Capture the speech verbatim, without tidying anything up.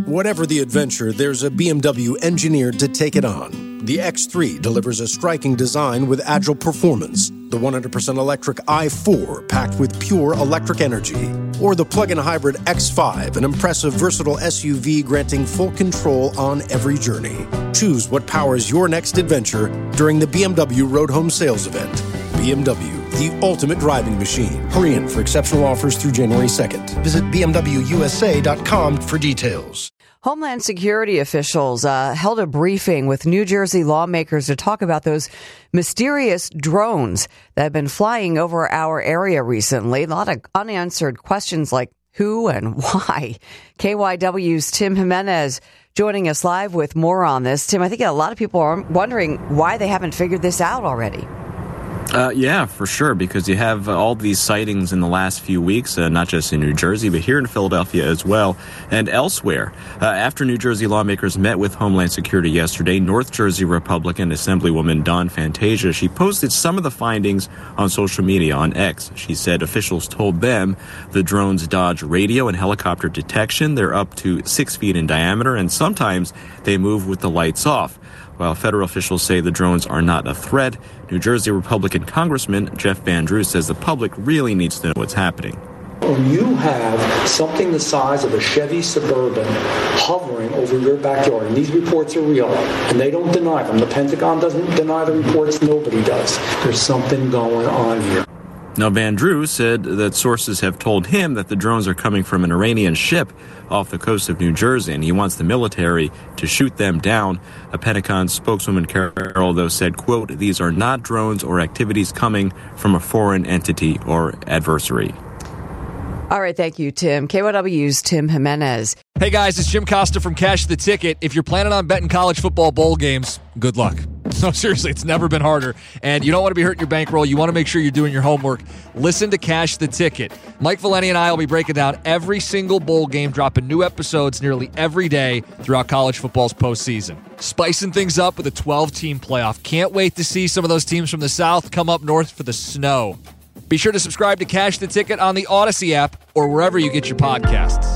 Whatever the adventure, there's a B M W engineered to take it on. The X three delivers a striking design with agile performance. The one hundred percent electric i four, packed with pure electric energy. Or the plug-in hybrid X five, an impressive, versatile S U V granting full control on every journey. Choose what powers your next adventure during the B M W Road Home Sales Event. B M W, the ultimate driving machine. Hurry in for exceptional offers through January second. Visit b m w u s a dot com for details. Homeland Security officials uh, held a briefing with New Jersey lawmakers to talk about those mysterious drones that have been flying over our area recently. A lot of unanswered questions like who and why. K Y W's Tim Jimenez joining us live with more on this. Tim, I think a lot of people are wondering why they haven't figured this out already. Uh, yeah, for sure, because you have uh, all these sightings in the last few weeks, uh, not just in New Jersey, but here in Philadelphia as well, and elsewhere. Uh, after New Jersey lawmakers met with Homeland Security yesterday, North Jersey Republican Assemblywoman Dawn Fantasia, she posted some of the findings on social media on X. She said officials told them the drones dodge radio and helicopter detection. They're up to six feet in diameter, and sometimes they move with the lights off. While federal officials say the drones are not a threat, New Jersey Republican Congressman Jeff Van Drew says the public really needs to know what's happening. When you have something the size of a Chevy Suburban hovering over your backyard, and these reports are real, and they don't deny them. The Pentagon doesn't deny the reports. Nobody does. There's something going on here. Now, Van Drew said that sources have told him that the drones are coming from an Iranian ship off the coast of New Jersey, and he wants the military to shoot them down. A Pentagon spokeswoman, Carol, though, said, quote, "These are not drones or activities coming from a foreign entity or adversary." All right, thank you, Tim. K Y W's Tim Jimenez. Hey, guys, it's Jim Costa from Cash the Ticket. If you're planning on betting college football bowl games, good luck. No, seriously, it's never been harder. And you don't want to be hurting your bankroll. You want to make sure you're doing your homework. Listen to Cash the Ticket. Mike Valeni and I will be breaking down every single bowl game, dropping new episodes nearly every day throughout college football's postseason. Spicing things up with a twelve-team playoff. Can't wait to see some of those teams from the South come up north for the snow. Be sure to subscribe to Cash the Ticket on the Odyssey app or wherever you get your podcasts.